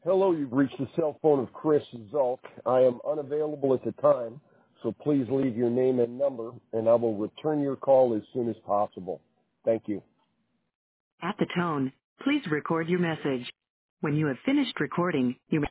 Hello, you've reached the cell phone of Chris Zulk. I am unavailable at the time, so please leave your name and number, and I will return your call as soon as possible. Thank you. At the tone, please record your message. When you have finished recording, you may